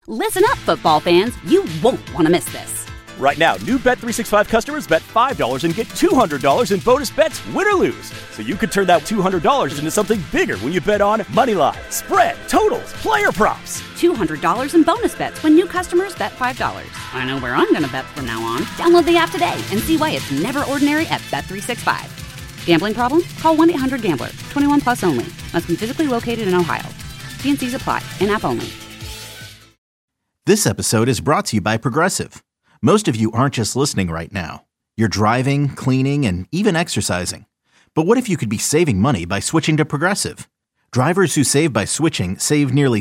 Listen up, football fans. You won't want to miss this. Right now, new Bet365 customers bet $5 and get $200 in bonus bets, win or lose. So you could turn that $200 into something bigger when you bet on moneyline, spread, totals, player props. $200 in bonus bets when new customers bet $5. I know where I'm going to bet from now on. Download the app today and see why it's never ordinary at Bet365. Gambling problem? Call 1-800-GAMBLER. 21 plus only. Must be physically located in Ohio. T&Cs apply. In-app only. This episode is brought to you by Progressive. Most of you aren't just listening right now. You're driving, cleaning, and even exercising. But what if you could be saving money by switching to Progressive? Drivers who save by switching save nearly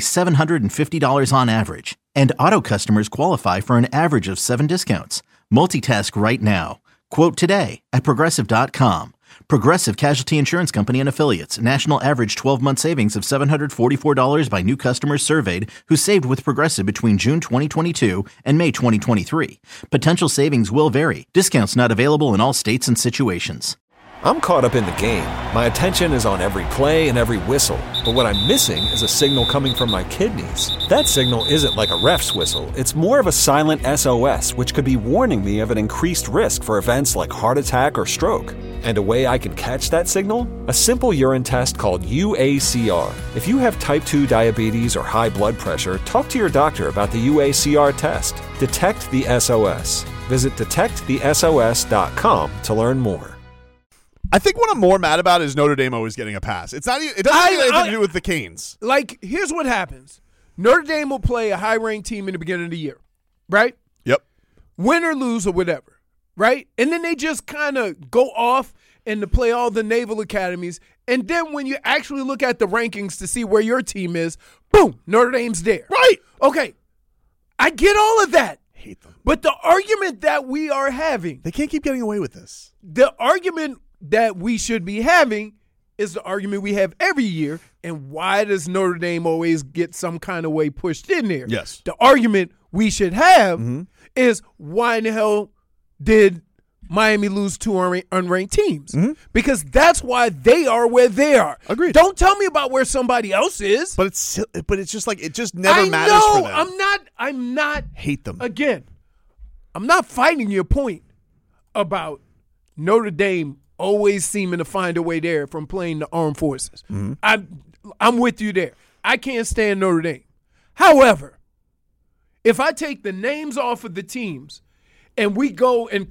$750 on average. And auto customers qualify for an average of 7 discounts. Multitask right now. Quote today at Progressive.com. Progressive Casualty Insurance Company and Affiliates. National average 12-month savings of $744 by new customers surveyed who saved with Progressive between June 2022 and May 2023. Potential savings will vary. Discounts not available in all states and situations. I'm caught up in the game. My attention is on every play and every whistle. But what I'm missing is a signal coming from my kidneys. That signal isn't like a ref's whistle. It's more of a silent SOS, which could be warning me of an increased risk for events like heart attack or stroke. And a way I can catch that signal? A simple urine test called UACR. If you have type 2 diabetes or high blood pressure, talk to your doctor about the UACR test. Detect the SOS. Visit detectthesos.com to learn more. I think what I'm more mad about is Notre Dame always getting a pass. It doesn't have anything to do with the Canes. Like, here's what happens. Notre Dame will play a high-ranked team in the beginning of the year, right? Yep. Win or lose or whatever, right? And then they just kind of go off and to play all the naval academies. And then when you actually look at the rankings to see where your team is, boom, Notre Dame's there. Right. Okay. I get all of that. Hate them. But the argument that we are having. They can't keep getting away with this. The argument that we should be having is the argument we have every year. And why does Notre Dame always get some kind of way pushed in there? Yes. The argument we should have is why in the hell did Miami lose 2 unranked teams? Because that's why they are where they are. Agreed. Don't tell me about where somebody else is. But it's just like it just never matters for them. I'm not Hate them. Again, I'm not fighting your point about Notre Dame always seeming to find a way there from playing the armed forces. I'm with you there. I can't stand Notre Dame. However, if I take the names off of the teams and we go and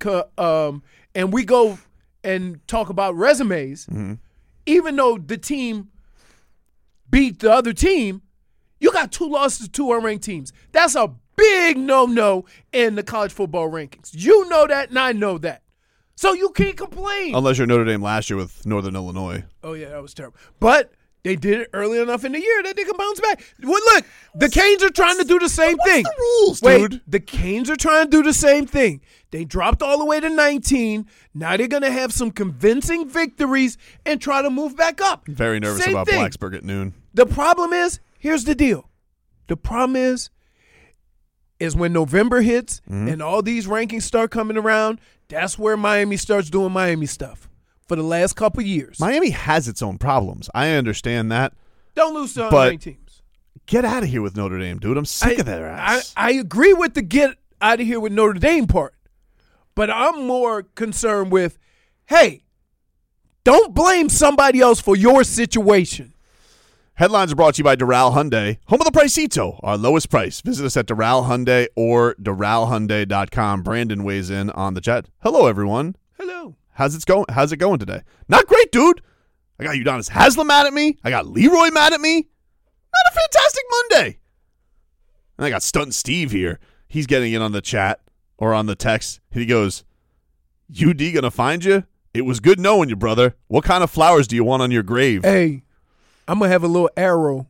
talk about resumes, even though the team beat the other team, you got 2 losses to 2 unranked teams. That's a big no-no in the college football rankings. You know that, and I know that. So you can't complain. Unless you're Notre Dame last year with Northern Illinois. Oh, yeah, that was terrible. But they did it early enough in the year that they can bounce back. Well, look, the Canes are trying to do the same thing. What's the rules, dude? The Canes are trying to do the same thing. They dropped all the way to 19. Now they're going to have some convincing victories and try to move back up. Very nervous Same about thing. Blacksburg at noon. The problem is, here's the deal. The problem is when November hits and all these rankings start coming around, that's where Miami starts doing Miami stuff for the last couple years. Miami has its own problems. I understand that. Don't lose to unranked teams. Get out of here with Notre Dame, dude. I'm sick of their ass. I agree with the get out of here with Notre Dame part, but I'm more concerned with, hey, don't blame somebody else for your situation. Headlines are brought to you by Doral Hyundai, home of the Pricito, our lowest price. Visit us at Doral Hyundai or DoralHyundai.com. Brandon weighs in on the chat. Hello, everyone. Hello. How's it going today? Not great, dude. I got Udonis Haslem mad at me. I got Leroy mad at me. Not a fantastic Monday. And I got Stunt Steve here. He's getting in on the chat or on the text. He goes, UD gonna find you? It was good knowing you, brother. What kind of flowers do you want on your grave? Hey, I'm going to have a little arrow.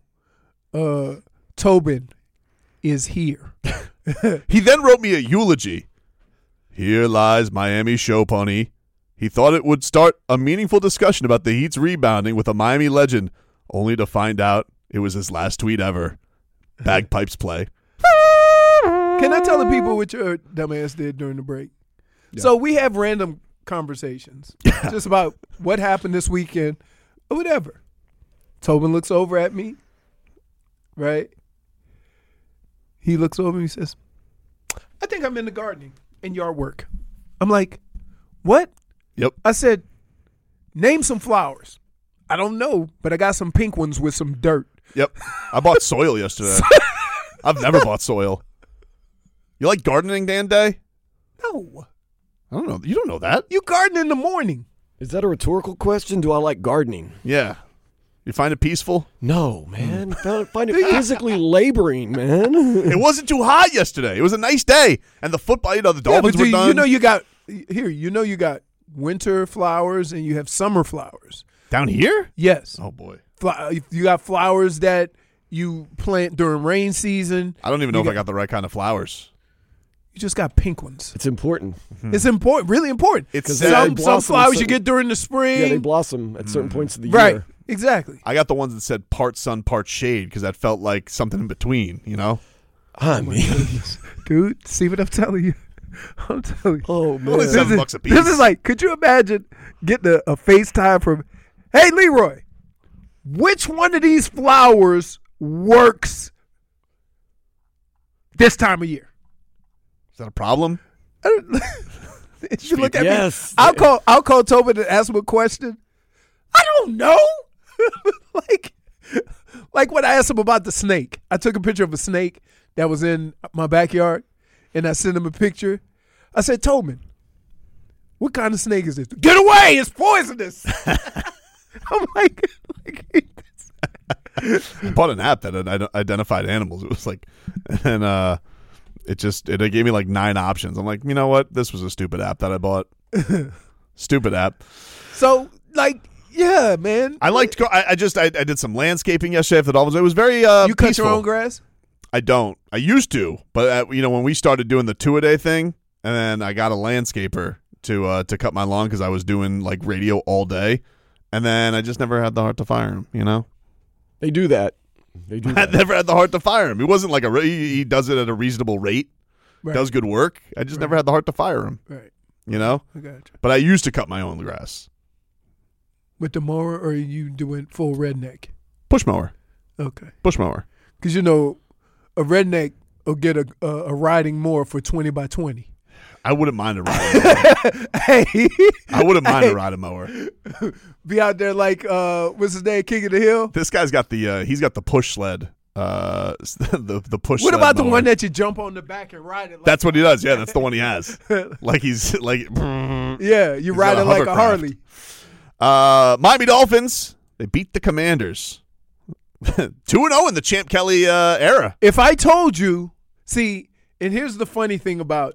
Tobin is here. He then wrote me a eulogy. Here lies Miami show pony. He thought it would start a meaningful discussion about the Heat's rebounding with a Miami legend, only to find out it was his last tweet ever. Bagpipes play. Can I tell the people what your dumbass did during the break? Yeah. So we have random conversations just about what happened this weekend or whatever. Tobin looks over at me, right? He looks over and he says, I think I'm in the gardening and yard work. I'm like, what? Yep. I said, name some flowers. I don't know, but I got some pink ones with some dirt. Yep. I bought soil yesterday. I've never bought soil. You like gardening, Dan Day? No. I don't know. You don't know that. You garden in the morning. Is that a rhetorical question? Do I like gardening? Yeah. You find it peaceful? No, man. Find it physically laboring, man. It wasn't too hot yesterday. It was a nice day. And the football, the Dolphins were done. You got winter flowers and you have summer flowers. Down here? Yes. Oh, boy. You got flowers that you plant during rain season. I don't even know if I got the right kind of flowers. You just got pink ones. It's important. It's important, really important. It's some flowers you get during the spring. Yeah, they blossom at certain points of the right. year. Exactly. I got the ones that said part sun, part shade because that felt like something in between, I mean, dude, see what I'm telling you? I'm telling you. oh man, Only $7 a piece. This is like, could you imagine getting a FaceTime from, hey, Leroy, which one of these flowers works this time of year? Is that a problem? You look at yes. me. I'll call Tobin and ask him a question. I don't know. like when I asked him about the snake. I took a picture of a snake that was in my backyard, and I sent him a picture. I said, Tobin, what kind of snake is this? Get away! It's poisonous. I'm like I bought an app that identified animals. It was like, and it gave me like 9 options. I'm like, you know what? This was a stupid app that I bought. Stupid app. So yeah, man. I liked. I did some landscaping yesterday at the Dolphins. It was very You cut peaceful. your own grass? I don't. I used to, but when we started doing the 2-a-day thing, and then I got a landscaper to cut my lawn because I was doing like radio all day, and then I just never had the heart to fire him. they do that. They do I that. never had the heart to fire him. He wasn't like he does it at a reasonable rate, Right. does good work. I just never had the heart to fire him. Right. You know. I got you. But I used to cut my own grass. With the mower, or are you doing full redneck? Push mower. Okay. Push mower. Because, a redneck will get a riding mower for 20 by 20. I wouldn't mind a riding mower. Hey. I wouldn't mind a riding mower. Be out there like, what's his name, King of the Hill? This guy's got he's got the push sled. The push What sled about the mower. one that you jump on the back and ride it? Like That's what he does. Yeah, that's the one he has. Like he's like. Yeah, you He's ride got it a like a hovercraft. Harley. Miami Dolphins, they beat the Commanders. 2-0 in the Champ Kelly era. If I told you, see, and here's the funny thing about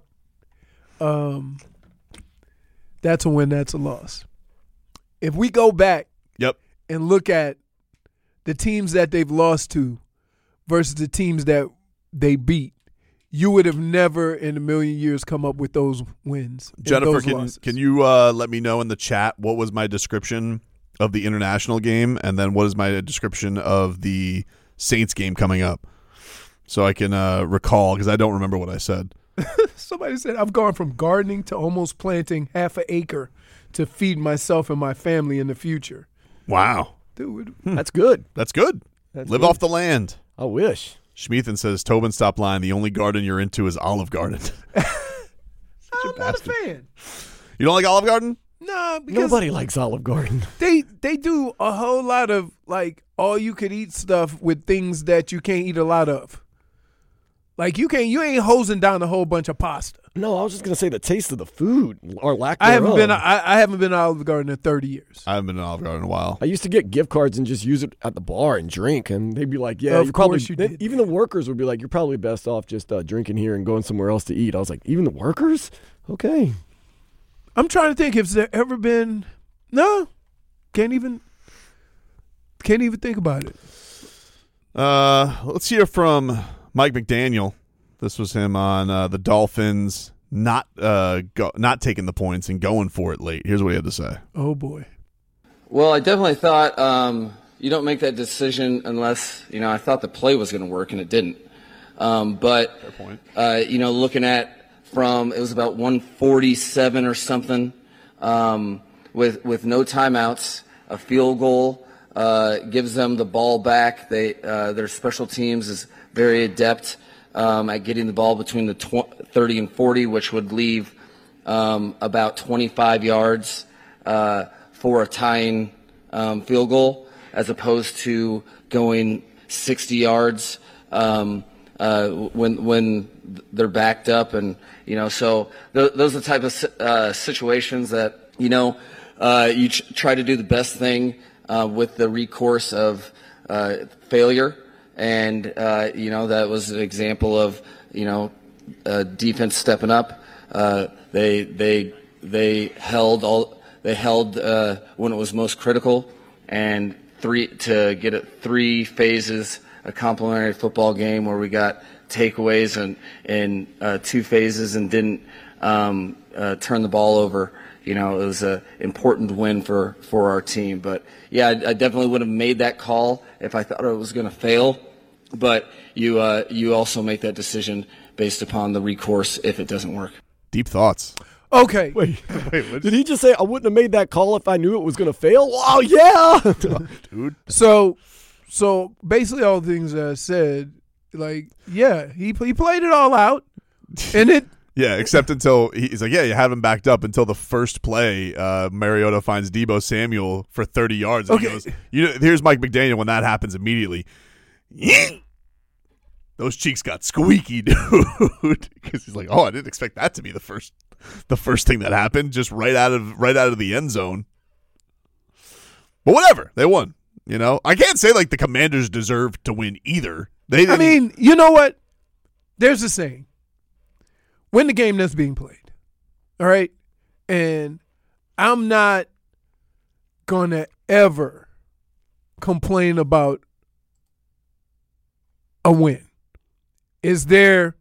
that's a win, that's a loss. If we go back Yep. and look at the teams that they've lost to versus the teams that they beat, you would have never in a million years come up with those wins. and Jennifer, those losses. can you let me know in the chat what was my description of the international game, and then what is my description of the Saints game coming up, so I can recall, because I don't remember what I said. Somebody said, I've gone from gardening to almost planting half an acre to feed myself and my family in the future. Wow. Dude, That's good. That's good. That's Live good. off the land. I wish. Schmeathan says, Tobin, stop lying. The only garden you're into is Olive Garden. I'm not a fan. You don't like Olive Garden? No, because Nobody likes Olive Garden. they do a whole lot of like all you could eat stuff with things that you can't eat a lot of. Like you ain't hosing down a whole bunch of pasta. No, I was just gonna say the taste of the food or lack I haven't thereof. been I haven't been to Olive Garden in 30 years. I haven't been to Olive Garden in a while. I used to get gift cards and just use it at the bar and drink, and they'd be like, "Yeah, Of you probably." course you did. Even the workers would be like, "You're probably best off just drinking here and going somewhere else to eat." I was like, "Even the workers? Okay." I'm trying to think if there ever been. No, can't even think about it. Let's hear from Mike McDaniel. This was him on the Dolphins not taking the points and going for it late. Here's what he had to say. Oh boy. Well, I definitely thought you don't make that decision unless, I thought the play was going to work, and it didn't. But, Fair point. Looking at it was about 147 or something with no timeouts, a field goal gives them the ball back. Their special teams is very adept. at getting the ball between the 30 and 40, which would leave about 25 yards for a tying field goal, as opposed to going 60 yards when they're backed up. And, so those are the type of situations that, you try to do the best thing with the recourse of failure. And, that was an example of, defense stepping up. They held when it was most critical, and to get it 3 phases, a complementary football game where we got takeaways in 2 phases and didn't turn the ball over. It was an important win for our team. But, yeah, I definitely would have made that call if I thought it was going to fail. But you also make that decision based upon the recourse if it doesn't work. Deep thoughts. Okay. Wait, did he just say I wouldn't have made that call if I knew it was going to fail? Oh, yeah. Dude. So basically all the things that I said, he played it all out, and it – yeah, except until he's like, yeah, you have him backed up until the first play. Mariota finds Deebo Samuel for 30 yards. And he goes, here's Mike McDaniel when that happens immediately. Those cheeks got squeaky, dude. Because he's like, I didn't expect that to be the first thing that happened, just right out of the end zone. But whatever, they won. I can't say the Commanders deserved to win either. They didn't. I mean, you know what? There's a saying. Win the game that's being played. All right? And I'm not going to ever complain about a win. Is there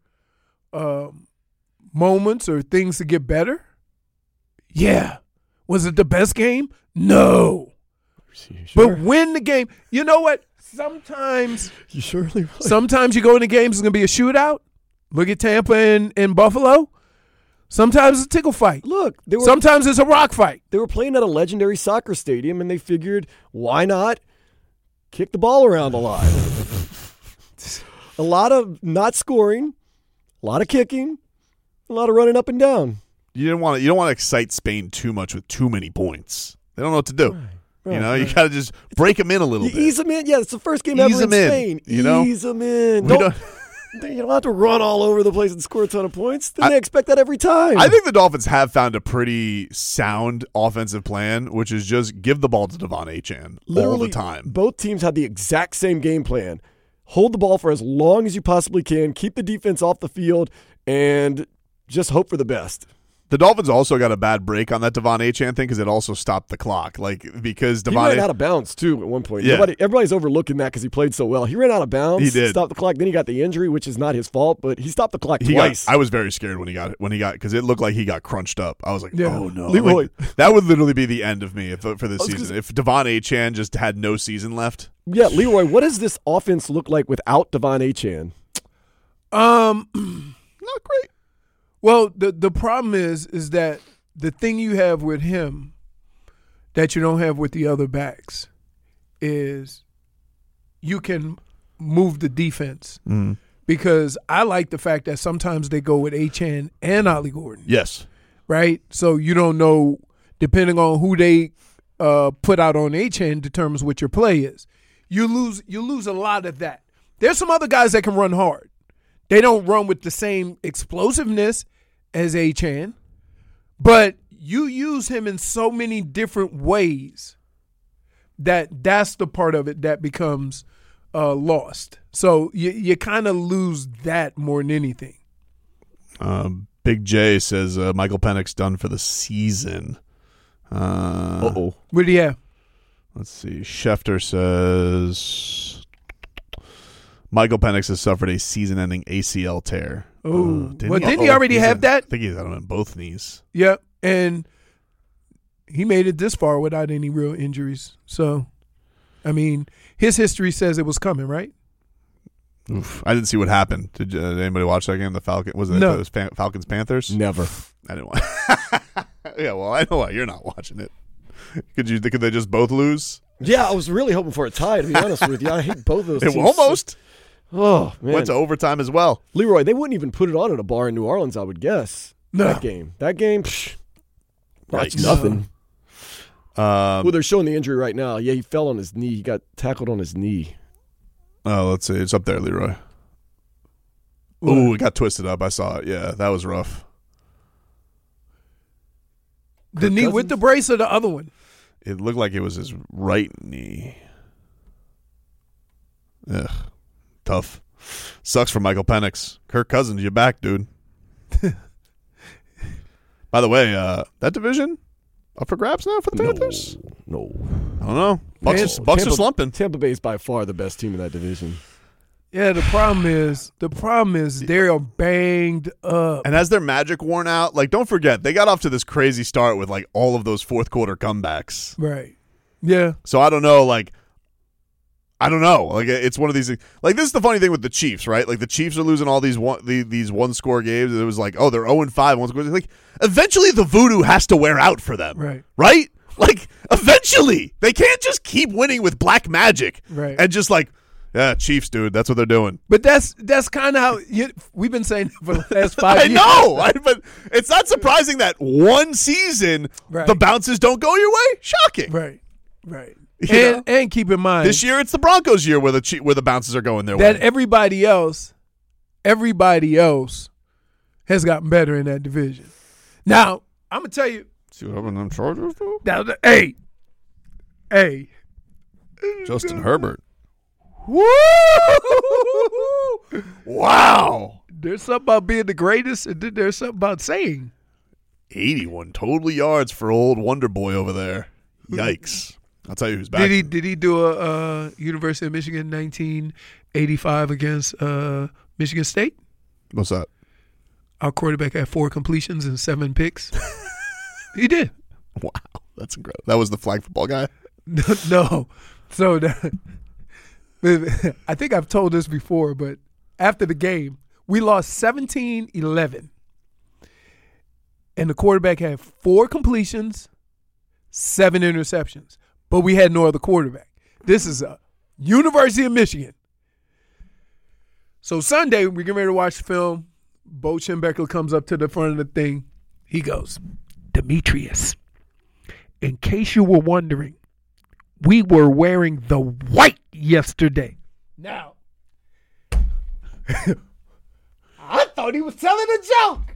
moments or things to get better? Yeah. Was it the best game? No. Sure. But win the game. You know what? Sometimes you surely right. Sometimes you go into games, it's going to be a shootout. Look at Tampa and Buffalo. Sometimes it's a tickle fight. Look, sometimes it's a rock fight. They were playing at a legendary soccer stadium, and they figured, why not kick the ball around a lot? A lot of not scoring, a lot of kicking, a lot of running up and down. You don't want to excite Spain too much with too many points. They don't know what to do. Right. You got to just break them in a little bit. Ease them in. Yeah, it's the first game ever in Spain. Ease them in. You don't have to run all over the place and score a ton of points. They expect that every time. I think the Dolphins have found a pretty sound offensive plan, which is just give the ball to Devon Achane all the time. Both teams had the exact same game plan. Hold the ball for as long as you possibly can, keep the defense off the field, and just hope for the best. The Dolphins also got a bad break on that Devon Achane thing because it also stopped the clock. Because Devon he ran out of bounds too at one point. Yeah. Everybody's overlooking that because he played so well. He ran out of bounds. He did. Stopped the clock. Then he got the injury, which is not his fault, but he stopped the clock twice. I was very scared when he got because it looked like he got crunched up. I was like, oh no, Leroy. That would literally be the end of me for this season. If Devon Achane just had no season left. Yeah, Leroy, what does this offense look like without Devon Achane? Not great. Well, the problem is that the thing you have with him that you don't have with the other backs is you can move the defense. Mm. Because I like the fact that sometimes they go with Achane and Ollie Gordon. Yes. Right? So you don't know, depending on who they put out on Achane determines what your play is. You lose a lot of that. There's some other guys that can run hard. They don't run with the same explosiveness as Achane, but you use him in so many different ways that's the part of it that becomes lost. So you kind of lose that more than anything. Big J says Michael Penix done for the season. What do you have? Let's see. Schefter says Michael Penix has suffered a season-ending ACL tear. Oh, didn't he already have that? I think he's had him in both knees. Yep, and he made it this far without any real injuries. So, I mean, his history says it was coming, right? Oof. I didn't see what happened. Did anybody watch that game? The Falcons Panthers? Never. I didn't watch. Yeah, well, I know why you're not watching it. Could they just both lose? Yeah, I was really hoping for a tie, to be honest with you. I hate both of those teams. Almost. Oh, man. Went to overtime as well. Leroy, they wouldn't even put it on at a bar in New Orleans, I would guess. No. That game, that's Yikes. nothing. Well, they're showing the injury right now. Yeah, he fell on his knee. He got tackled on his knee. Oh, let's see. It's up there, Leroy. Ooh, it got twisted up. I saw it. Yeah, that was rough. The knee with the brace or the other one? It looked like it was his right knee. Ugh. Tough. Sucks for Michael Penix. Kirk Cousins, you're back, dude. By the way, that division up for grabs now for the Panthers? No. I don't know. Bucks are slumping. Tampa Bay is by far the best team in that division. Yeah, the problem is they're banged up. And has their magic worn out? Like, don't forget, they got off to this crazy start with, like, all of those fourth quarter comebacks. Right. Yeah. So I don't know, like, Like, it's one of these things. Like, this is the funny thing with the Chiefs, right? Like, the Chiefs are losing all these one-score games. And it was like, oh, they're 0-5. One-score. Like, eventually the voodoo has to wear out for them. Right. Right? Like, eventually. They can't just keep winning with black magic. Right. And just like, yeah, Chiefs, dude. That's what they're doing. But that's kind of how we've been saying for the last 5 years. I know. But it's not surprising that one season the bounces don't go your way. Shocking. Right. You And keep in mind, this year it's the Broncos' year where the bounces are going their way. That everybody else has gotten better in that division. Now, I'm gonna tell you. See what happened to them Chargers, though? Now, hey, Justin Herbert. woo! Wow. There's something about being the greatest, and then there's something about saying 81 total yards for old Wonder Boy over there. Yikes. I'll tell you who's back. Did he do a University of Michigan 1985 against Michigan State? What's that? Our quarterback had 4 completions and 7 picks. He did. Wow. That's incredible. That was the flag football guy? No. So I think I've told this before, but after the game, we lost 17-11. And the quarterback had 4 completions, 7 interceptions. But we had no other quarterback. This is a University of Michigan. So Sunday, we're getting ready to watch the film. Bo Schembechler comes up to the front of the thing. He goes, Demetrius, in case you were wondering, we were wearing the white yesterday. Now, I thought he was telling a joke.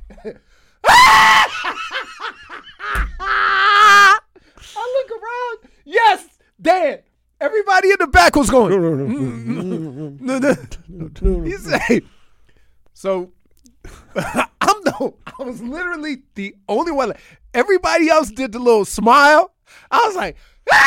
I look around. Yes, Dan. Everybody in the back was going. No. He said, so I was literally the only one. Everybody else did the little smile. I was like,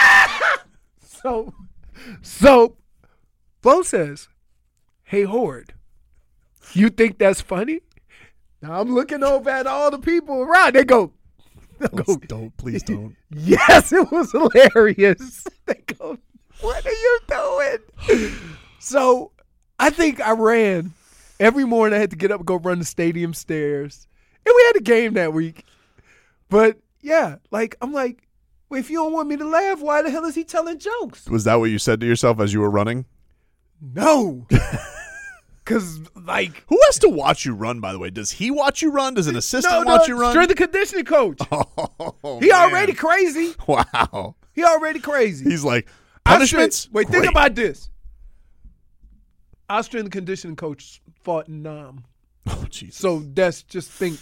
So Bo says, hey, Horde, you think that's funny? Now I'm looking over at all the people around. They go, Please don't. yes, it was hilarious. They go, what are you doing? So I think I ran. Every morning I had to get up and go run the stadium stairs. And we had a game that week. But, yeah, I'm like, well, if you don't want me to laugh, why the hell is he telling jokes? Was that what you said to yourself as you were running? No. Because, who has to watch you run, by the way? Does he watch you run? Does an assistant watch you run? Strength and conditioning coach. Oh, he already crazy. Wow. He already crazy. He's like, punishments? Think about this. Our strength and conditioning coach fought in Nam. Oh, Jesus. So that's just think.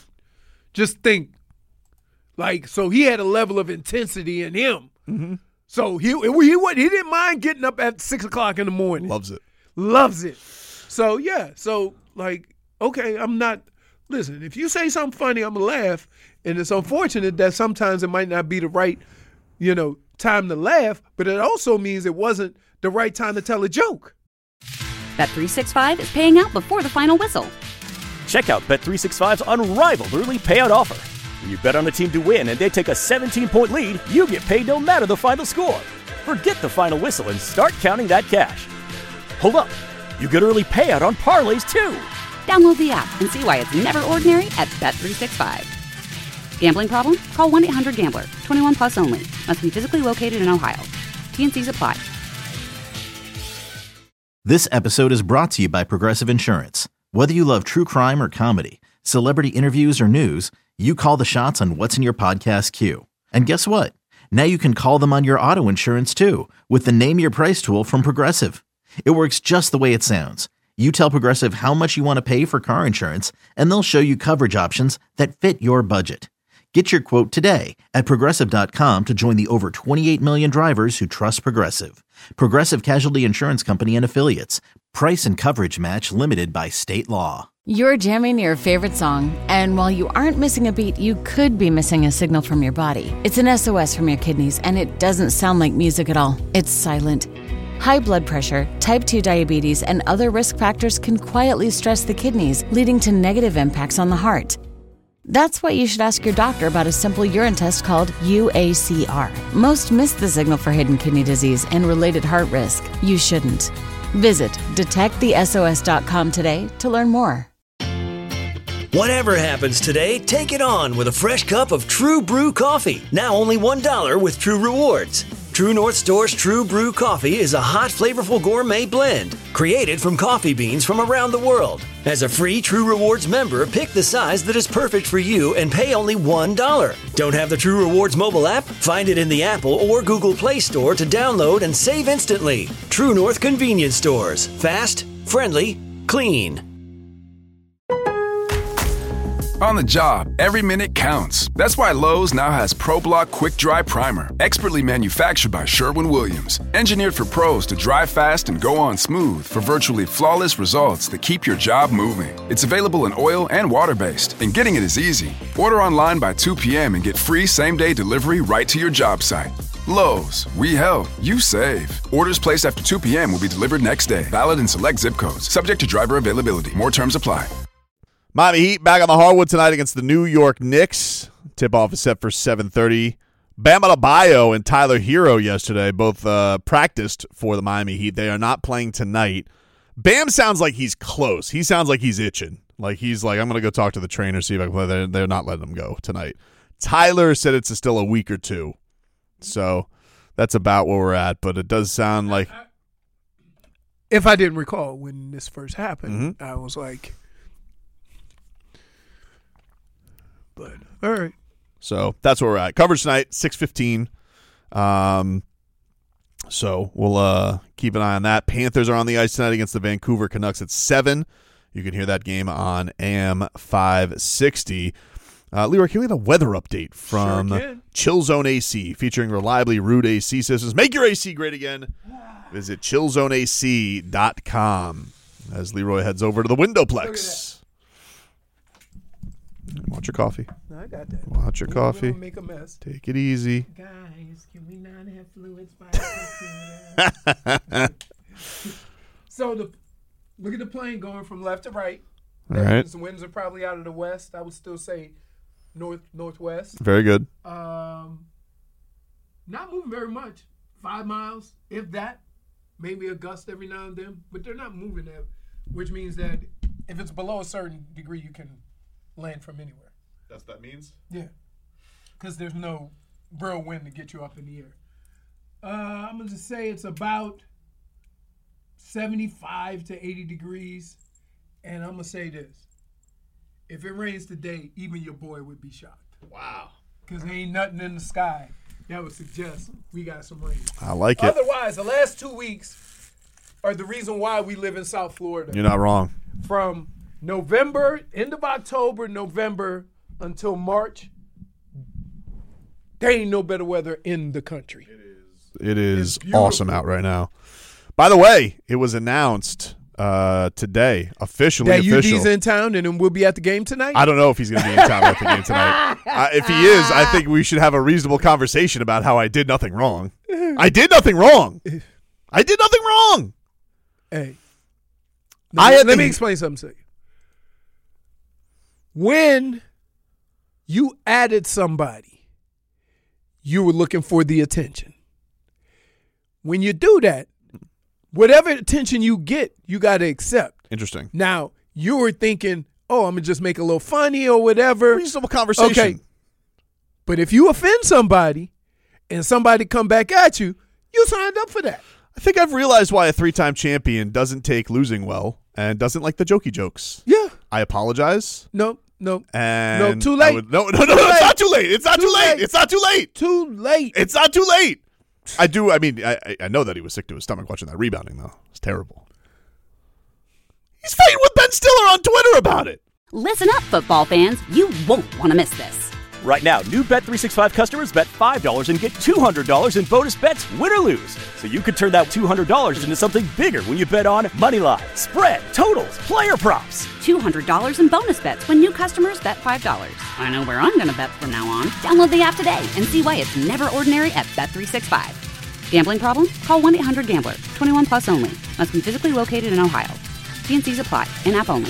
So he had a level of intensity in him. Mm-hmm. So he didn't mind getting up at 6 o'clock in the morning. Loves it. So, yeah. So, okay, I'm not – listen, if you say something funny, I'm going to laugh. And it's unfortunate that sometimes it might not be the right, time to laugh. But it also means it wasn't the right time to tell a joke. Bet365 is paying out before the final whistle. Check out Bet365's unrivaled early payout offer. When you bet on a team to win and they take a 17-point lead, you get paid no matter the final score. Forget the final whistle and start counting that cash. Hold up. You get early payout on parlays, too. Download the app and see why it's never ordinary at Bet365. Gambling problem? Call 1-800-GAMBLER. 21 plus only. Must be physically located in Ohio. T&Cs apply. This episode is brought to you by Progressive Insurance. Whether you love true crime or comedy, celebrity interviews or news, you call the shots on what's in your podcast queue. And guess what? Now you can call them on your auto insurance too with the Name Your Price tool from Progressive. It works just the way it sounds. You tell Progressive how much you want to pay for car insurance, and they'll show you coverage options that fit your budget. Get your quote today at Progressive.com to join the over 28 million drivers who trust Progressive. Progressive Casualty Insurance Company and Affiliates. Price and coverage match limited by state law. You're jamming your favorite song, and while you aren't missing a beat, you could be missing a signal from your body. It's an SOS from your kidneys, and it doesn't sound like music at all. It's silent. High blood pressure, type 2 diabetes, and other risk factors can quietly stress the kidneys, leading to negative impacts on the heart. That's why you should ask your doctor about a simple urine test called UACR. Most miss the signal for hidden kidney disease and related heart risk. You shouldn't. Visit detectthesos.com today to learn more. Whatever happens today, take it on with a fresh cup of True Brew coffee. Now only $1 with True Rewards. True North Store's True Brew coffee is a hot, flavorful gourmet blend created from coffee beans from around the world. As a free True Rewards member, pick the size that is perfect for you and pay only $1. Don't have the True Rewards mobile app? Find it in the Apple or Google Play Store to download and save instantly. True North Convenience Stores. Fast, friendly, clean. On the job, every minute counts. That's why Lowe's now has ProBlock Quick Dry Primer, expertly manufactured by Sherwin-Williams. Engineered for pros to dry fast and go on smooth for virtually flawless results that keep your job moving. It's available in oil and water-based, and getting it is easy. Order online by 2 p.m. and get free same-day delivery right to your job site. Lowe's, we help, you save. Orders placed after 2 p.m. will be delivered next day. Valid in select zip codes. Subject to driver availability. More terms apply. Miami Heat back on the hardwood tonight against the New York Knicks. Tip-off is set for 7:30. Bam Adebayo and Tyler Hero yesterday both practiced for the Miami Heat. They are not playing tonight. Bam sounds like he's close. He sounds like he's itching. Like he's like, I'm going to go talk to the trainer, see if I can play. They're not letting him go tonight. Tyler said it's still a week or two. So that's about where we're at, but it does sound like... If I didn't recall when this first happened, I was like... But all right. So that's where we're at. Coverage tonight, 6:15. So we'll keep an eye on that. Panthers are on the ice tonight against the Vancouver Canucks at 7. You can hear that game on AM 560. Leroy, can we get a weather update from Chill Zone AC, featuring reliably Root AC systems? Make your AC great again. Visit chillzoneac.com as Leroy heads over to the Windowplex. Watch your coffee. No, I got that. Watch your coffee. Don't make a mess. Take it easy. Guys, can we not have fluids by So look at the plane going from left to right. All right. The winds are probably out of the west. I would still say northwest. Very good. Not moving very much. 5 miles, if that. Maybe a gust every now and then. But they're not moving that, which means that if it's below a certain degree, you can land from anywhere. That's what that means? Yeah. Because there's no real wind to get you up in the air. I'm going to say it's about 75 to 80 degrees. And I'm going to say this. If it rains today, even your boy would be shocked. Wow. Because there ain't nothing in the sky that would suggest we got some rain. I like it. Otherwise, the last 2 weeks are the reason why we live in South Florida. You're not wrong. From November, end of October, November, until March, there ain't no better weather in the country. It is awesome out right now. By the way, it was announced today, officially that official. UD's in town and then we'll be at the game tonight? I don't know if he's going to be in town at the game tonight. If he is, I think we should have a reasonable conversation about how I did nothing wrong. I did nothing wrong. I did nothing wrong. Hey. Let me explain something to you. When you added somebody, you were looking for the attention. When you do that, whatever attention you get, you got to accept. Interesting. Now, you were thinking, oh, I'm going to just make a little funny or whatever. Reasonable conversation. Okay. But if you offend somebody and somebody come back at you, you signed up for that. I think I've realized why a 3-time champion doesn't take losing well and doesn't like the jokey jokes. Yeah. I apologize. No. And too late. No, it's not too late. It's not too late. It's not too late. Too late. It's not too late. I know that he was sick to his stomach watching that rebounding, though. It's terrible. He's fighting with Ben Stiller on Twitter about it. Listen up, football fans. You won't want to miss this. Right now, new Bet365 customers bet $5 and get $200 in bonus bets, win or lose. So you could turn that $200 into something bigger when you bet on money line, spread, totals, player props. $200 in bonus bets when new customers bet $5. I know where I'm going to bet from now on. Download the app today and see why it's never ordinary at Bet365. Gambling problem? Call 1-800-GAMBLER. 21 plus only. Must be physically located in Ohio. T&Cs apply. In-app only.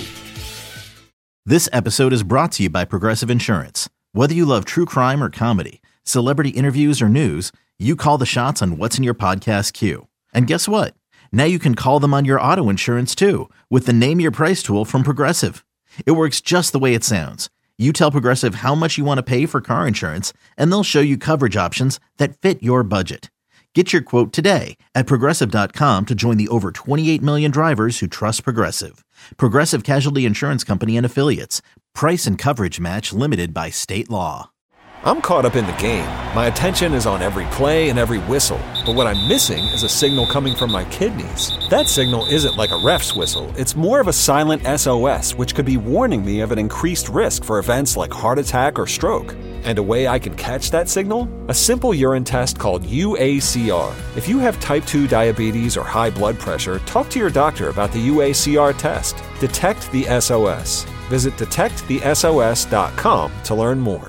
This episode is brought to you by Progressive Insurance. Whether you love true crime or comedy, celebrity interviews or news, you call the shots on what's in your podcast queue. And guess what? Now you can call them on your auto insurance too with the Name Your Price tool from Progressive. It works just the way it sounds. You tell Progressive how much you want to pay for car insurance, and they'll show you coverage options that fit your budget. Get your quote today at Progressive.com to join the over 28 million drivers who trust Progressive. Progressive Casualty Insurance Company and Affiliates. Price and coverage match limited by state law. I'm caught up in the game. My attention is on every play and every whistle. But what I'm missing is a signal coming from my kidneys. That signal isn't like a ref's whistle. It's more of a silent SOS, which could be warning me of an increased risk for events like heart attack or stroke. And a way I can catch that signal? A simple urine test called UACR. If you have type 2 diabetes or high blood pressure, talk to your doctor about the UACR test. Detect the SOS. Visit detectthesos.com to learn more.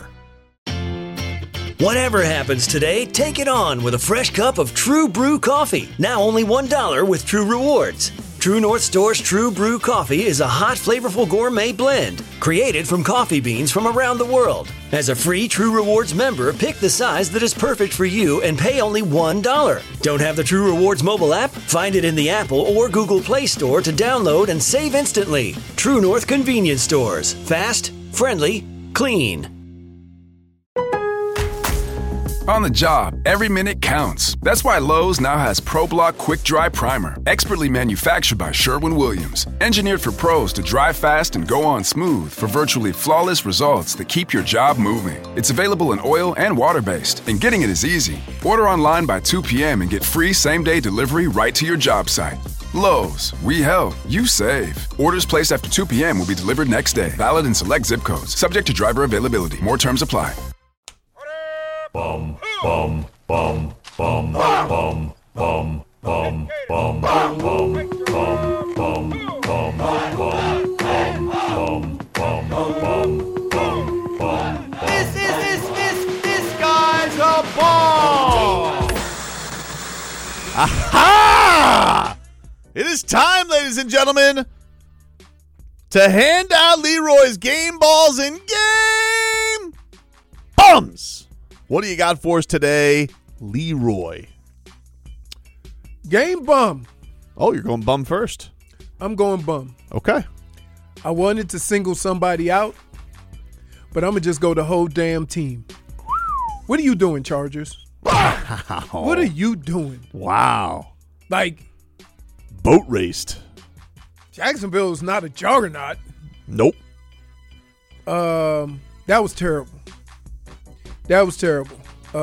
Whatever happens today, take it on with a fresh cup of True Brew coffee. Now only $1 with True Rewards. True North Store's True Brew coffee is a hot, flavorful gourmet blend created from coffee beans from around the world. As a free True Rewards member, pick the size that is perfect for you and pay only $1. Don't have the True Rewards mobile app? Find it in the Apple or Google Play Store to download and save instantly. True North Convenience Stores. Fast, friendly, clean. On the job, every minute counts. That's why Lowe's now has ProBlock Quick Dry Primer, expertly manufactured by Sherwin-Williams. Engineered for pros to dry fast and go on smooth for virtually flawless results that keep your job moving. It's available in oil and water-based, and getting it is easy. Order online by 2 p.m. and get free same-day delivery right to your job site. Lowe's, we help, you save. Orders placed after 2 p.m. will be delivered next day. Valid in select zip codes. Subject to driver availability. More terms apply. Bum, bum, bum, bum, bum, bum, bum, bum, bum, bum, bum, bum, bum, bum, bum, bum. This guy's a ball. Aha! It is time, ladies and gentlemen, to hand out Leroy's game balls and game bums. What do you got for us today, Leroy? Game bum. Oh, you're going bum first. I'm going bum. Okay. I wanted to single somebody out, but I'm going to just go the whole damn team. What are you doing, Chargers? Wow. What are you doing? Wow. Like, boat raced. Jacksonville is not a juggernaut. Nope. That was terrible. That was terrible.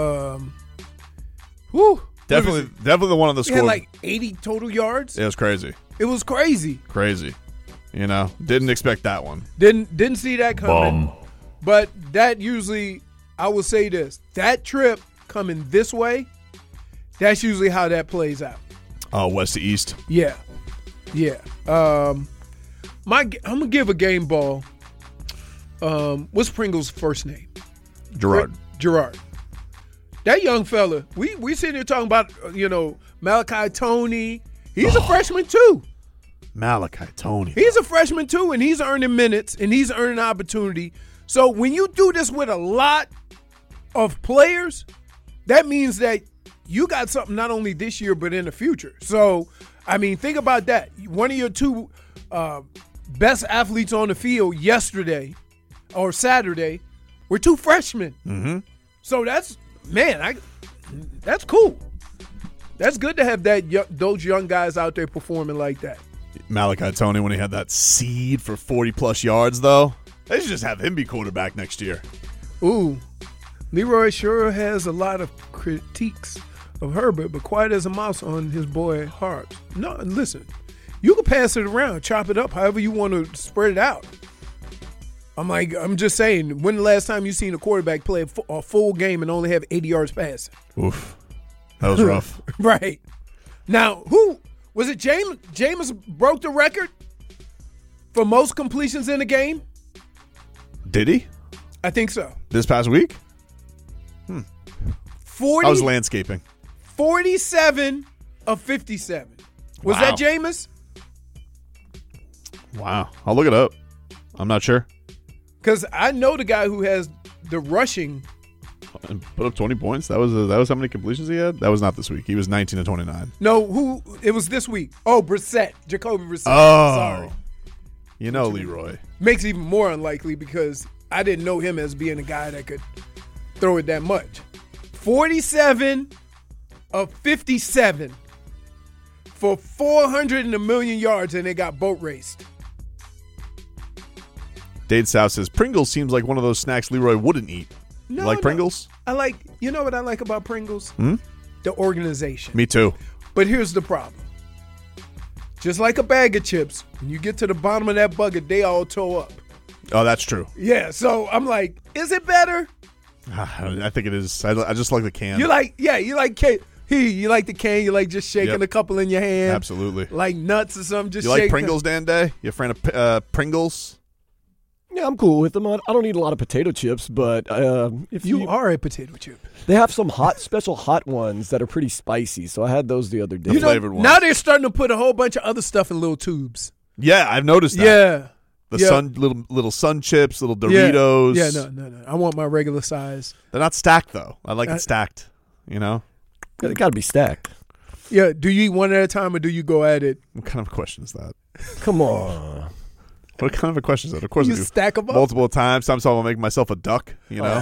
Whew. Definitely the one on the He score. had like 80 total yards. It was crazy. It was crazy. Crazy. You know, didn't expect that one. Didn't see that coming. But that usually, I will say this, that trip coming this way, that's usually how that plays out. Oh, west to east. Yeah. Yeah. I'm going to give a game ball. What's Pringle's first name? Gerard. That young fella, we sitting here talking about, Malachi Toney. He's a freshman too. Malachi Toney. He's a freshman too, and he's earning minutes, and he's earning opportunity. So when you do this with a lot of players, that means that you got something not only this year but in the future. So, I mean, think about that. One of your two best athletes on the field yesterday or Saturday were two freshmen. Mm-hmm. So that's cool. That's good to have those young guys out there performing like that. Malachi Tony, when he had that seed for 40-plus yards, though, they should just have him be quarterback next year. Ooh, Leroy sure has a lot of critiques of Herbert, but quiet as a mouse on his boy Hart. No, listen, you can pass it around, chop it up however you want to spread it out. I'm just saying, when the last time you seen a quarterback play a full game and only have 80 yards passing? Oof. That was rough. Right. Now, who was it? Jameis broke the record for most completions in a game? Did he? I think so. This past week? 40. I was landscaping. 47 of 57. Was that Jameis? Wow. I'll look it up. I'm not sure. Because I know the guy who has the rushing. And put up 20 points? That was how many completions he had? That was not this week. He was 19 to 29. No, it was this week. Oh, Brissett. Jacoby Brissett. Oh. Sorry. You know Leroy. Makes it even more unlikely because I didn't know him as being a guy that could throw it that much. 47 of 57 for 400 and a million yards, and they got boat raced. Dade South says, Pringles seems like one of those snacks Leroy wouldn't eat. No, you like Pringles? You know what I like about Pringles? Hmm? The organization. Me too. But here's the problem. Just like a bag of chips, when you get to the bottom of that bucket, they all toe up. Oh, that's true. Yeah, so I'm like, is it better? I think it is. I just like the can. You like can. You like the can. You like just shaking a couple in your hand. Absolutely. Like nuts or something. Just you like shake Pringles, Dan Day? You a fan of Pringles? Yeah, I'm cool with them. I don't eat a lot of potato chips, but if you are a potato chip, they have some special hot ones that are pretty spicy. So I had those the other day. Flavored ones. Now they're starting to put a whole bunch of other stuff in little tubes. Yeah, I've noticed that. Yeah. The little sun chips, little Doritos. Yeah, no. I want my regular size. They're not stacked though. I like it stacked. You know, they got to be stacked. Yeah. Do you eat one at a time or do you go at it? What kind of a question is that? Come on. What kind of a question is that? Of course, you I do. Stack them up multiple times. Sometimes I'll make myself a duck. You know.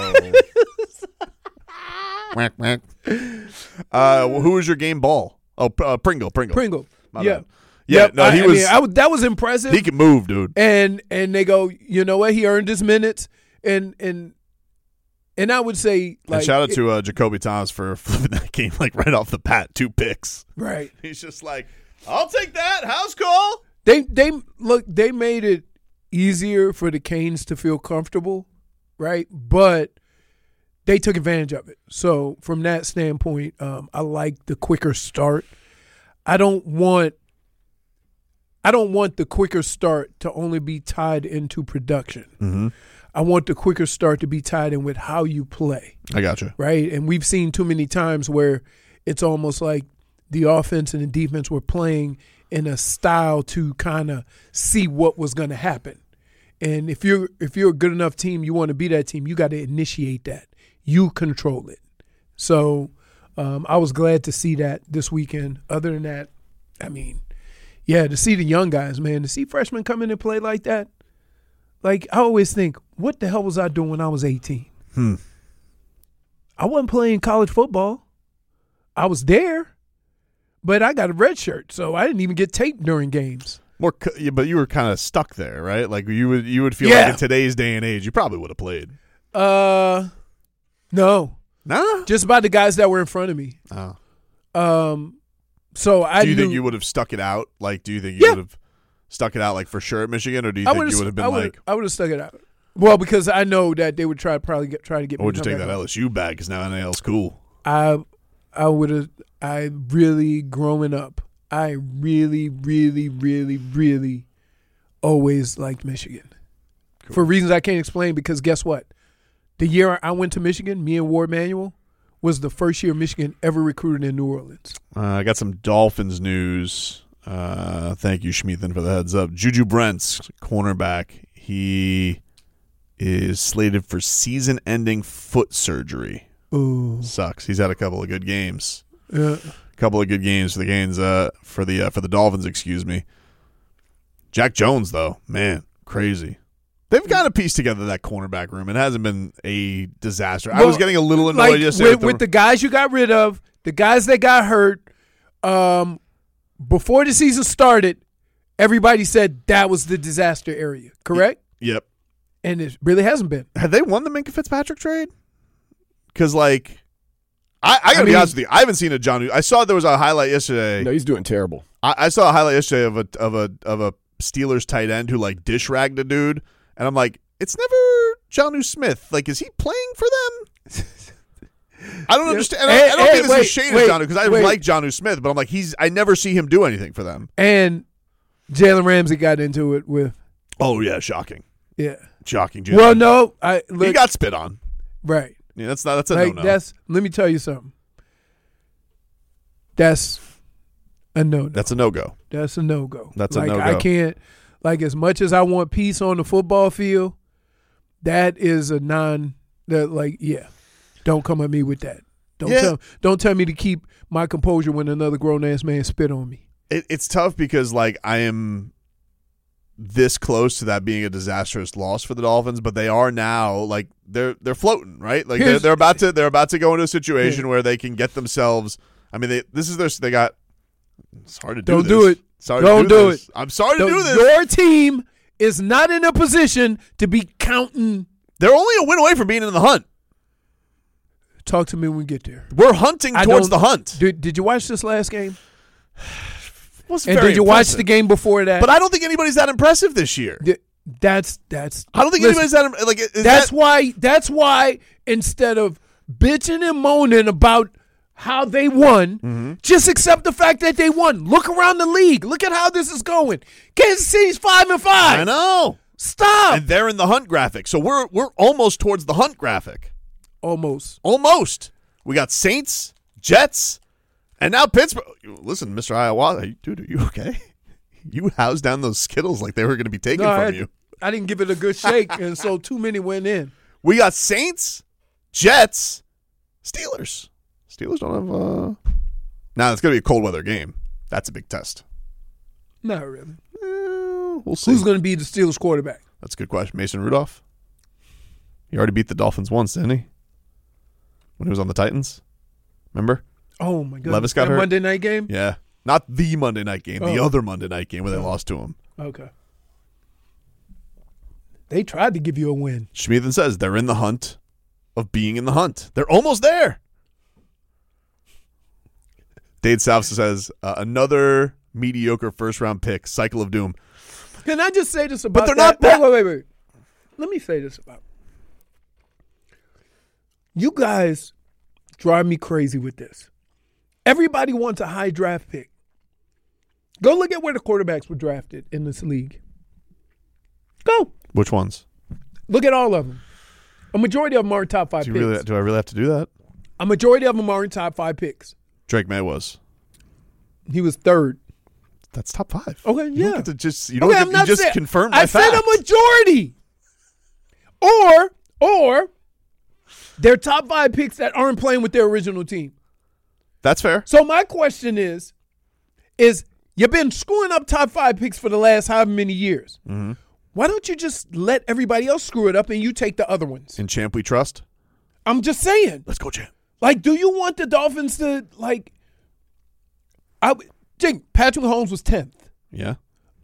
Who was your game ball? Oh, Pringle. My bad. Yeah, no, he was. That was impressive. He can move, dude. And they go, you know what? He earned his minutes, and I would say, like, and shout out to Jacoby Thomas for flipping that game like right off the bat, 2 picks. Right. He's just like, I'll take that. House call. They made it easier for the Canes to feel comfortable, right? But they took advantage of it. So from that standpoint, I like the quicker start. I don't want the quicker start to only be tied into production. Mm-hmm. I want the quicker start to be tied in with how you play. I got you. Right? And we've seen too many times where it's almost like the offense and the defense were playing in a style to kind of see what was going to happen. And if you're a good enough team, you want to be that team, you got to initiate that. You control it. So I was glad to see that this weekend. Other than that, I mean, yeah, to see the young guys, man, to see freshmen come in and play like that. Like, I always think, what the hell was I doing when I was 18? I wasn't playing college football. I was there, but I got a red shirt, so I didn't even get taped during games. But you were kind of stuck there, right? Like you would feel like in today's day and age, you probably would have played. No. Nah? Just by the guys that were in front of me. Oh. So I Do you knew, think you would have stuck it out? Like, do you think you would have stuck it out like for sure at Michigan, or do you think you would have been like? I would have stuck it out. Well, because I know that they would try to get. Or would you take that LSU bag because now NIL's cool? I would have. I really growing up. I really, really, really, really always liked Michigan for reasons I can't explain. Because guess what? The year I went to Michigan, me and Ward Manuel was the first year Michigan ever recruited in New Orleans. I got some Dolphins news. Thank you, Schmeathan, for the heads up. Juju Brents, cornerback. He is slated for season-ending foot surgery. Ooh. Sucks. He's had a couple of good games. Yeah. A couple of good games for the Canes, for the Dolphins, excuse me. Jack Jones, though, man, crazy. They've kind of pieced together that cornerback room. It hasn't been a disaster. I was getting a little annoyed yesterday. With the guys you got rid of, the guys that got hurt, before the season started, everybody said that was the disaster area, correct? Yep. And it really hasn't been. Have they won the Minkah Fitzpatrick trade? Because, like, I gotta be honest with you, I haven't seen a Jonnu. I saw there was a highlight yesterday. No, he's doing terrible. I saw a highlight yesterday of a Steelers tight end who like dish ragged a dude, and I'm like, it's never Jonnu Smith. Like, is he playing for them? I don't understand. I don't think this is a shade of Jonnu because I like Jonnu Smith, but I'm like, I never see him do anything for them. And Jalen Ramsey got into it with. Oh yeah, shocking. Yeah, shocking. Well, no, he got spit on. Right. Yeah, that's a no-no. Let me tell you something. That's a no-no. That's a no-go. That's a no-go. That's a no-go. I can't, as much as I want peace on the football field, that is a don't come at me with that. Don't tell me to keep my composure when another grown-ass man spit on me. It's tough because, I am this close to that being a disastrous loss for the Dolphins, but they are now they're floating, right? They're about to go into a situation where they can get themselves. I mean, they got. It's hard to do. Don't do it. Don't do it. I'm sorry to do this. Your team is not in a position to be counting. They're only a win away from being in the hunt. Talk to me when we get there. We're hunting towards the hunt. Did you watch this last game? And did you watch the game before that? But I don't think anybody's that impressive this year. That's. I don't think anybody's that. That's why instead of bitching and moaning about how they won, just accept the fact that they won. Look around the league. Look at how this is going. Kansas City's 5-5. I know. Stop. And they're in the hunt graphic, so we're almost towards the hunt graphic. Almost. We got Saints, Jets. And now Pittsburgh. Listen, Mr. Iowa, dude, are you okay? You housed down those Skittles like they were going to be taken from you. I didn't give it a good shake, and so too many went in. We got Saints, Jets, Steelers. Steelers don't have. Now it's going to be a cold weather game. That's a big test. Not really. We'll see. Who's going to be the Steelers quarterback? That's a good question. Mason Rudolph. He already beat the Dolphins once, didn't he? When he was on the Titans. Remember? Oh, my goodness. Levis got hurt. Monday night game? Yeah. Not the Monday night game. The other Monday night game where they lost to him. Okay. They tried to give you a win. Schmieden says they're in the hunt of being in the hunt. They're almost there. Dade South says another mediocre first-round pick. Cycle of doom. Can I just say this about But they're not that. Wait. Let me say this about you guys drive me crazy with this. Everybody wants a high draft pick. Go look at where the quarterbacks were drafted in this league. Go. Which ones? Look at all of them. A majority of them aren't top 5 picks. Do I really have to do that? A majority of them aren't top 5 picks. Drake May was. He was 3rd. That's top 5. Okay, You yeah. don't get to just, you don't get, you just confirmed my fact. I said a majority. Or they're top 5 picks that aren't playing with their original team. That's fair. So my question is you've been screwing up top 5 picks for the last however many years. Mm-hmm. Why don't you just let everybody else screw it up and you take the other ones? In Champ we trust? I'm just saying. Let's go, Champ. Do you want the Dolphins to, I think Patrick Mahomes was 10th. Yeah.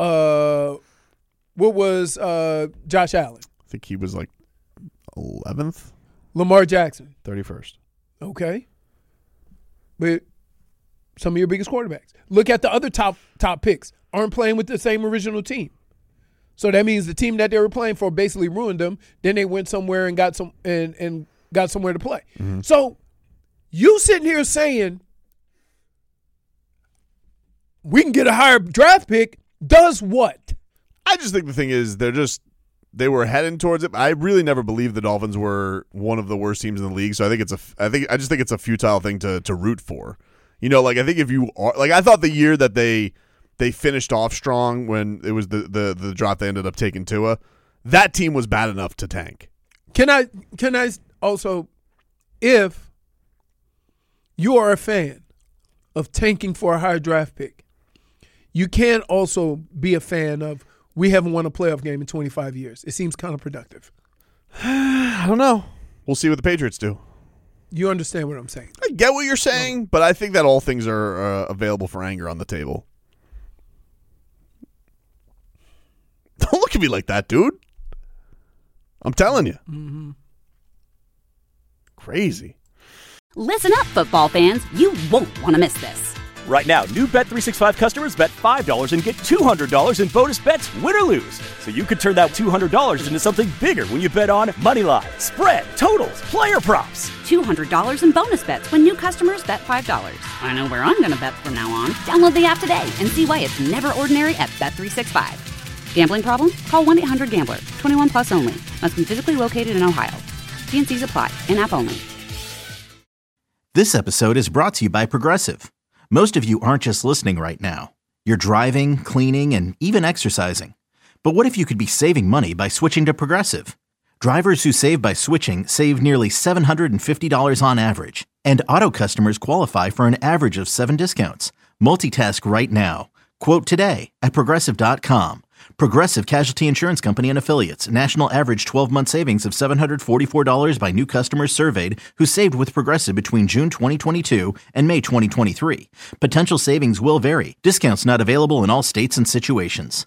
What was Josh Allen? I think he was 11th. Lamar Jackson. 31st. Okay. But some of your biggest quarterbacks. Look at the other top picks. Aren't playing with the same original team. So that means the team that they were playing for basically ruined them. Then they went somewhere and got got somewhere to play. Mm-hmm. So you sitting here saying we can get a higher draft pick does what? I just think the thing is they were heading towards it. I really never believed the Dolphins were one of the worst teams in the league. So I just think it's a futile thing to root for. I think if you are I thought the year that they finished off strong when it was the drop they ended up taking Tua, that team was bad enough to tank. Can I also, if you are a fan of tanking for a higher draft pick, you can also be a fan of we haven't won a playoff game in 25 years. It seems counterproductive. I don't know. We'll see what the Patriots do. You understand what I'm saying? I get what you're saying, but I think that all things are available for anger on the table. Don't look at me like that, dude. I'm telling you. Mm-hmm. Crazy. Listen up, football fans. You won't want to miss this. Right now, new Bet365 customers bet $5 and get $200 in bonus bets, win or lose. So you could turn that $200 into something bigger when you bet on money line, spread, totals, player props. $200 in bonus bets when new customers bet $5. I know where I'm going to bet from now on. Download the app today and see why it's never ordinary at Bet365. Gambling problem? Call 1-800-GAMBLER. 21 plus only. Must be physically located in Ohio. T&Cs apply. In-app only. This episode is brought to you by Progressive. Most of you aren't just listening right now. You're driving, cleaning, and even exercising. But what if you could be saving money by switching to Progressive? Drivers who save by switching save nearly $750 on average. And auto customers qualify for an average of 7 discounts. Multitask right now. Quote today at Progressive.com. Progressive Casualty Insurance Company and Affiliates. National average 12-month savings of $744 by new customers surveyed who saved with Progressive between June 2022 and May 2023. Potential savings will vary. Discounts not available in all states and situations.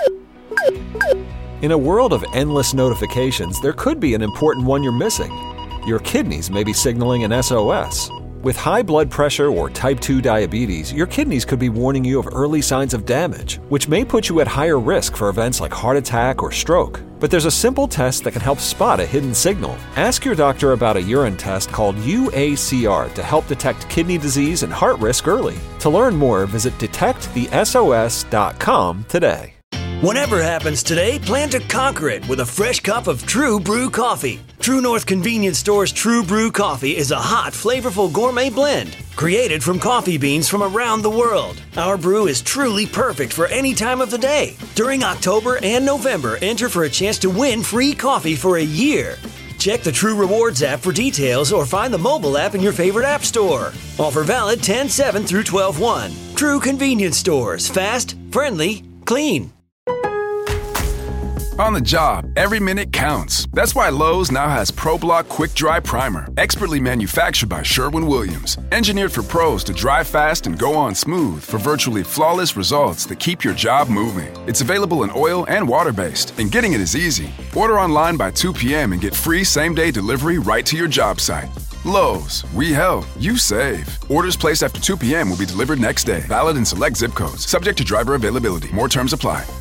In a world of endless notifications, there could be an important one you're missing. Your kidneys may be signaling an SOS. With high blood pressure or type 2 diabetes, your kidneys could be warning you of early signs of damage, which may put you at higher risk for events like heart attack or stroke. But there's a simple test that can help spot a hidden signal. Ask your doctor about a urine test called UACR to help detect kidney disease and heart risk early. To learn more, visit detectthesos.com today. Whatever happens today, plan to conquer it with a fresh cup of True Brew coffee. True North Convenience Store's True Brew coffee is a hot, flavorful gourmet blend created from coffee beans from around the world. Our brew is truly perfect for any time of the day. During October and November, enter for a chance to win free coffee for a year. Check the True Rewards app for details or find the mobile app in your favorite app store. Offer valid 10/7 through 12/1. True Convenience Stores. Fast, friendly, clean. On the job, every minute counts. That's why Lowe's now has ProBlock Quick Dry Primer, expertly manufactured by Sherwin-Williams. Engineered for pros to dry fast and go on smooth for virtually flawless results that keep your job moving. It's available in oil and water-based, and getting it is easy. Order online by 2 p.m. and get free same-day delivery right to your job site. Lowe's, we help, you save. Orders placed after 2 p.m. will be delivered next day. Valid in select zip codes. Subject to driver availability. More terms apply.